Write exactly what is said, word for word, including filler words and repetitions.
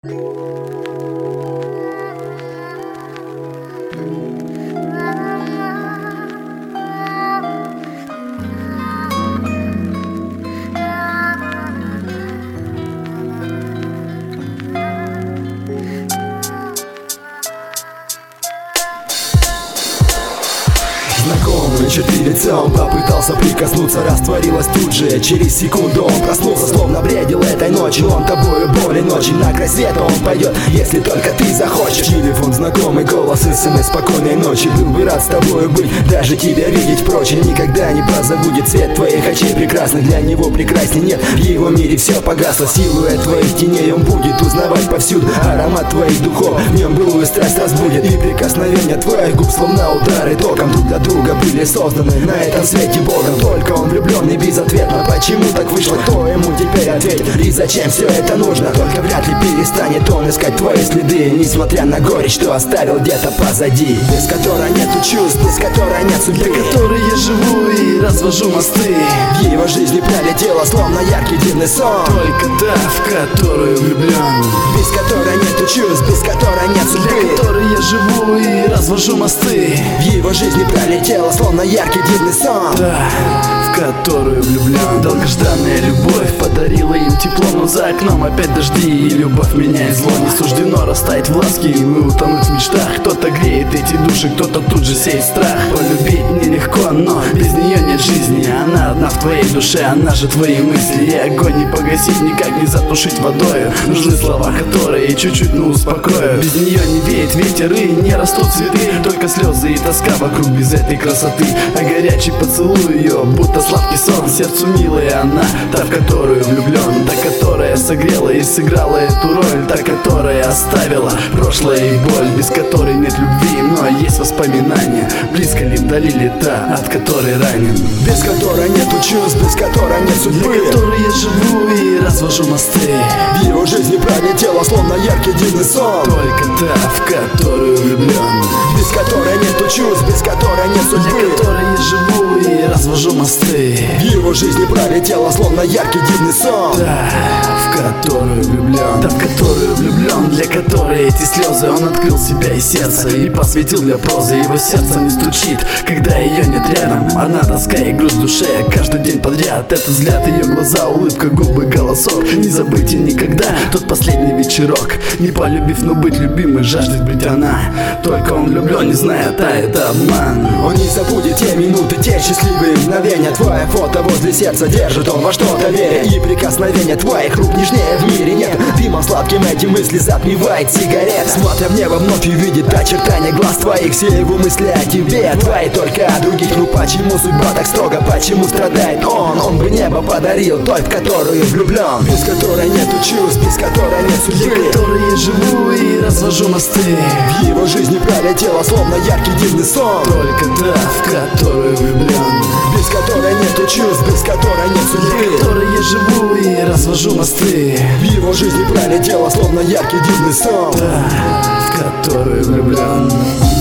Знакомые черты лица, он попытался прикоснуться, растворилась тут же. Через секунду он проснулся, словно бредил этой ночью. Он тобою болен очень, на край света он пойдет, если только ты захочешь. Телефон, знакомый голос, смс спокойной ночи. Был бы рад с тобою быть, даже тебя видеть впрочем. Никогда не позабудет цвет твоих очей прекрасных. Для него прекрасней нет, в его мире все погасло. Силуэт твоих теней он будет узнавать повсюду. Аромат твоих духов в нем былую страсть разбудит. И прикосновения твоих губ, словно удары током, друг для друга были созданы на этом свете Богом. Только он влюбленный безответно. Почему так вышло, кто ему теперь ответит? И зачем все это нужно? Только вряд ли перестанет он искать твои следы, несмотря на горечь, что оставил где-то позади. Без которой нету чувств, без которой нет судьбы, для которой я живу и развожу мосты. В его жизни пролетела, словно яркий дивный сон. Только та, в которую влюблен. Без которой нету чувств, без которой нет судьбы, для которой я живу и развожу мосты. В его жизни пролетела, словно яркий дивный сон. Да, в которую влюблен. Долгожданная любовь подарила им тепло, но за окном опять дожди, и любовь меняет зло. Не суждено растаять в ласке и мы утонуть в мечтах. Кто-то греет эти души, кто-то тут же сеет страх. Полюбить нелегко, но без нее нет жизни. Она одна в твоей душе, она же твои мысли. И огонь не погасить, никак не затушить водою. Нужны слова, которые чуть-чуть, ну, успокоят. Без нее не веет ветер и не растут цветы. Только слезы и тоска вокруг без этой красоты. А горячий поцелуй ее, будто сладкий сон. Сердцу милая она, та, в которую влюблен. Та, которая согрела и сыграла эту роль. Та, которая оставила прошлое и боль. Без которой нет любви, но есть воспоминания. Близко ли, вдали ли та, от которой ранен. Без которой нету чувств, без которой нет судьбы, для которой я живу и развожу мосты. В его жизни пролетела, словно яркий дивный сон. Только та, в которую влюблен. Без которой нету чувств, без которой нет судьбы, для которой я живу и развожу мосты. В его жизни пролетела, словно яркий дивный сон. Та, в которую влюблен. Та, в которую влюблен, для которой эти слезы. Он открыл себя и сердце и посвятил для прозы. Его сердце не стучит, когда ее нет рядом. Она тоска и грусть в душе каждый день подряд. Этот взгляд, ее глаза, улыбка, губы, голосок. Не забыть и никогда тот последний вечерок. Не полюбив, но быть любимой, жаждет быть она. Только он влюблен, не зная, та, это обман. Он не забудет те минуты, те счастливые мгновения. Твое фото возле сердца держит он во что-то веря. И прикосновения твоих рук нежнее в мире нет. Дымом сладким эти мысли затмевает сигарета. Смотря в небо вновь увидит очертания глаз твоих. Все его мысли о тебе, твои только о других. Ну почему судьба так строго, почему страдает он? Он бы небо подарил той, в которую влюблен. Без которой нету чувств, без которой нет судьбы, для которой я живу и развожу мосты. В его жизни пролетела, словно яркий дивный сон. Только та, в которую влюблен. Без которой нету чувств, без которой нет судьбы, для которой я живу и развожу мосты. В его жизни пролетела, словно яркий дивный сон. Та, в которую влюблен.